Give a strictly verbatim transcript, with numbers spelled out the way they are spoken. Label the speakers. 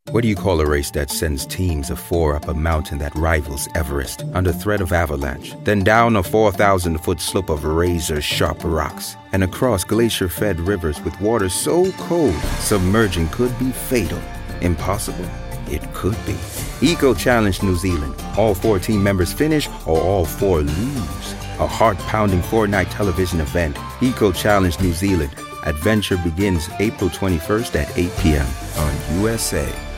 Speaker 1: What do you call a race that sends teams of four up a mountain that rivals Everest under threat of avalanche, then down a four thousand foot slope of razor-sharp rocks, and across glacier-fed rivers with water so cold, submerging could be fatal? Impossible? It could be. Eco Challenge New Zealand. All four team members finish or all four lose. A heart-pounding four-night television event. Eco Challenge New Zealand. Adventure begins April twenty-first at eight p.m. on U S A.